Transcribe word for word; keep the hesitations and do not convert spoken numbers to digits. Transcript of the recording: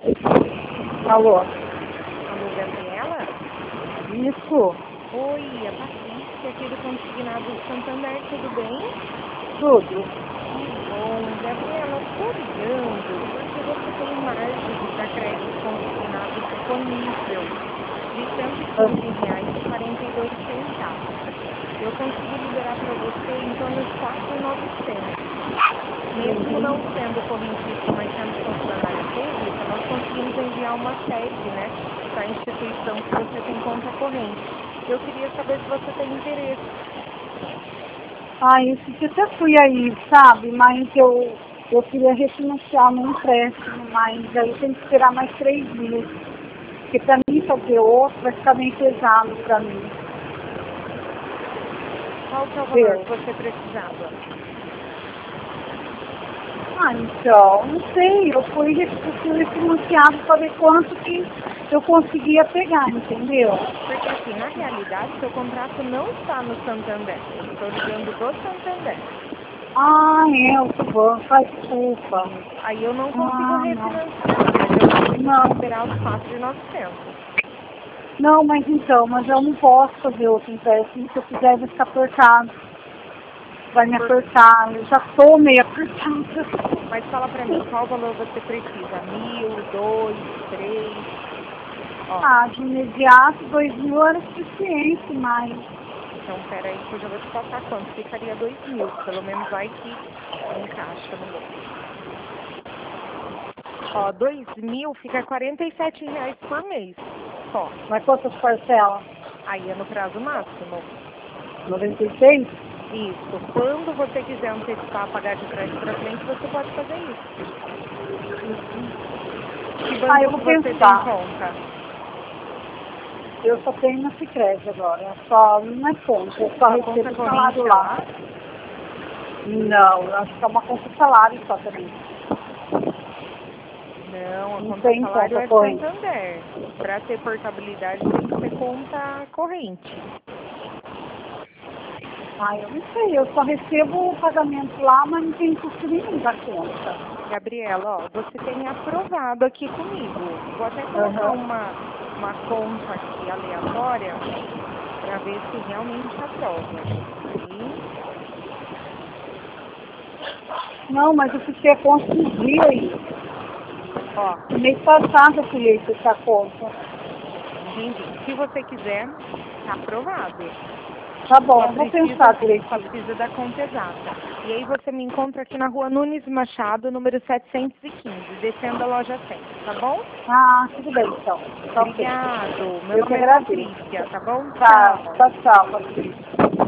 Alô? Alô, Gabriela? Isso? Oi, a Patrícia aqui do Consignado de Santander, tudo bem? Tudo. Bom, Gabriela, estou ligando porque você tem margem para crédito consignado disponível de cento e quinze reais e quarenta e dois centavos. Eu consegui liberar para você em torno de quatro mil e novecentos. Mesmo não sendo correntista, mas sendo funcionária pública, nós conseguimos enviar uma sede, né, para a instituição que você tem conta corrente. Eu queria saber se você tem interesse. Ah, esse dia até fui aí, sabe? Mas eu, eu queria refinanciar meu empréstimo, mas aí tem que esperar mais três dias. Porque para mim fazer outro vai ficar bem pesado para mim. Qual que é o valor que você precisava? Ah, então, não sei, eu fui, eu fui refinanciado para ver quanto que eu conseguia pegar, entendeu? Porque assim, na realidade, seu contrato não está no Santander. Eu estou ligando do Santander. Ah, é, o banco, faz desculpa. Aí eu não consigo Ah, refinanciar, mas eu consigo não. liberar os quatro mil e novecentos. Não, mas então, mas eu não posso fazer outro empréstimo, se eu fizer vai ficar apertado. Vai me apertar, eu já estou meio apertada. Mas fala pra mim, qual valor você precisa? Mil, dois, três? Ó, Ah, de imediato, dois mil era suficiente, mas... então peraí que eu já vou te passar quanto. Ficaria dois mil, pelo menos vai que encaixa no bolso. Ó, dois mil fica quarenta e sete reais por mês, só. Mas quantas parcelas? Aí é no prazo máximo. noventa e seis? Isso. Quando você quiser antecipar, pagar de trás para frente, você pode fazer isso. Que banco Ah, eu vou que você pensar. tem conta? Eu só tenho na Sicredi agora, só uma conta, eu só Sua recebo conta o corrente salário é lá. lá? Não, acho que é uma conta salário só também. Não, a Não conta tem salário conta é corrente. Santander. Para ter portabilidade tem que ser conta corrente. Ah, eu não sei, eu só recebo o pagamento lá, mas não tem custo nenhum da conta. Gabriela, ó, você tem aprovado aqui comigo. Vou até colocar Uhum. uma, uma conta aqui aleatória para ver se realmente aprova. Aí, Não, mas eu fiquei a conta um dia aí. ó, No mês passado eu criei essa conta. entendi. Se você quiser, tá aprovado. Tá bom, Só eu vou precisa, pensar só direitinho. precisa da conta exata. E aí você me encontra aqui na rua Nunes Machado, número setecentos e quinze, descendo a loja cem, tá bom? Ah, tudo bem então. Tá ok. Obrigado. Meu Eu que nome é agradeço. Patrícia, tá bom? Tá, Tchau. tchau, tchau, Patrícia.